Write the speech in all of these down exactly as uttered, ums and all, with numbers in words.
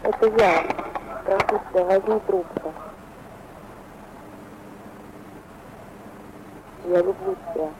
Это я. Здравствуйте, возьми трубку. Я люблю тебя.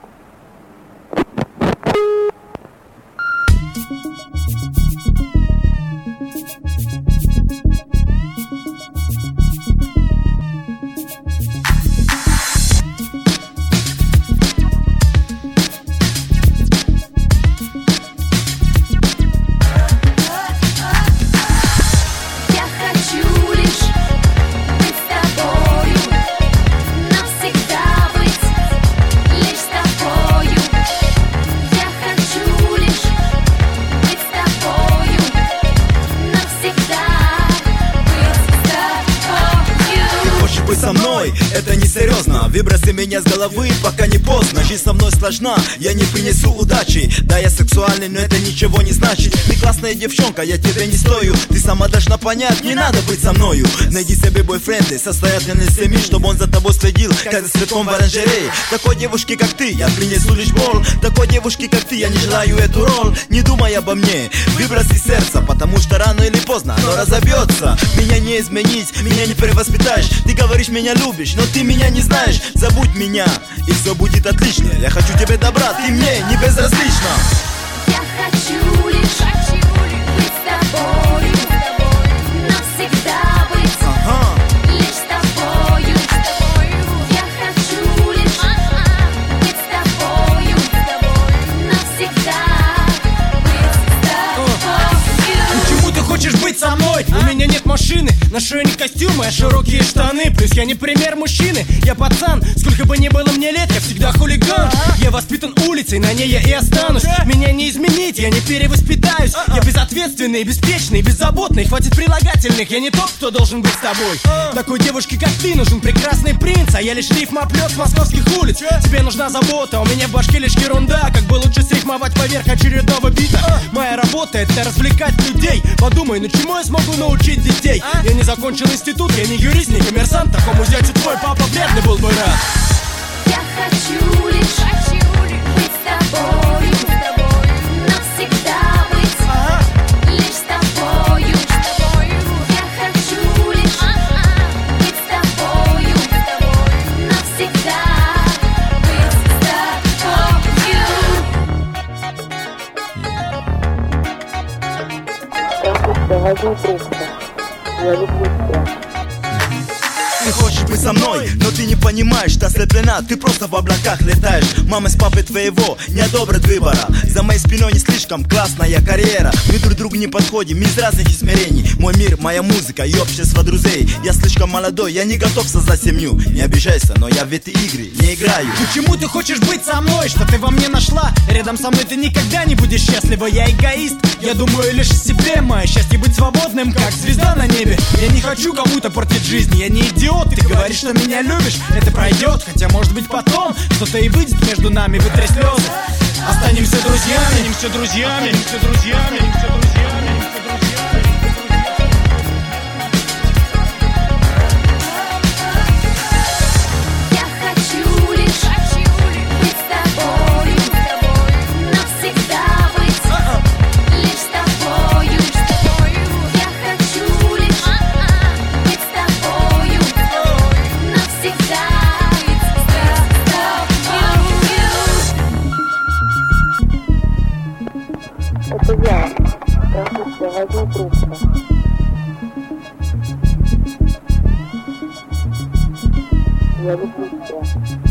Со мной, это несерьезно. Выброси меня с головы, пока не поздно. Жизнь со мной сложна, я не принесу удачи. Да, я сексуальный, но это ничего не значит. Ты классная девчонка, я тебе не стою. Ты сама должна понять, не надо быть со мною. Найди себе бойфренды, состоятельной семьи, чтобы он за тобой следил, как за цветком в оранжерее. Такой девушке, как ты, я принесу лишь боль. Такой девушке, как ты, я не желаю эту роль. Не думай обо мне, выброси сердце, потому что рано или поздно оно разобьется. Меня не изменить, меня не перевоспитаешь. Ты говоришь, меня любишь, но ты меня не знаешь. Забудь меня, и все будет отлично. Я хочу тебе добра, ты мне не безразлична. Я хочу лишь, хочу быть с тобою, навсегда быть, ага. Лишь с тобою. Я хочу лишь быть с тобою, навсегда быть с тобою. Почему ты хочешь быть со мной? У меня нет машины, на шее не костюмы, а широкие штаны. Плюс я не пример мужчины, я пацан. Сколько бы ни было мне лет, я всегда хулиган. Я воспитан улицей, на ней я и останусь. Меня не изменить, я не перевоспитаюсь. Я безответственный, беспечный, беззаботный. Хватит прилагательных, я не тот, кто должен быть с тобой. Такой девушке, как ты, нужен прекрасный принц. А я лишь рифмоплет с московских улиц. Тебе нужна забота, у меня в башке лишь ерунда. Как бы лучше срифмовать поверх очередного бита. Моя работа — это развлекать людей. Подумай, ну чему я смогу научить детей? Я не закончил институт, я не юрист, не коммерсант. Такому зятю твой папа вряд ли был бы рад. Я хочу лишь, хочу быть с тобою, навсегда быть, лишь с тобою. Я хочу лишь быть с тобою, навсегда быть с тобою. Здравствуйте, возьми трубку. Я люблю тебя. Ты хочешь быть со мной, но ты не понимаешь, ты ослеплена, ты просто в облаках летаешь. Мама с папой твоего не одобрят выбора. За моей спиной не слишком классная карьера. Мы друг другу не подходим из разных измерений. Мой мир, моя музыка и общество друзей. Я слишком молодой, я не готов создать семью. Не обижайся, но я в эти игры не играю. Почему ты хочешь быть со мной? Что ты во мне нашла? Рядом со мной ты никогда не будешь счастлива. Я эгоист, я думаю лишь о себе. Мое счастье быть свободным, как звезда на небе. Я не хочу кому-то портить жизнь, я не идиот. Ты говоришь, что меня любишь, это пройдет. Хотя может быть потом что-то и выйдет между нами, вытри слезы. Останемся друзьями, останемся друзьями, останемся друзьями, останемся друзьями. Я хочу лишь, хочу быть с тобою, навсегда быть, лишь с тобою. Я хочу лишь быть с тобою, навсегда быть с тобою. Это я. Здравствуйте, возьми трубку. Я люблю тебя.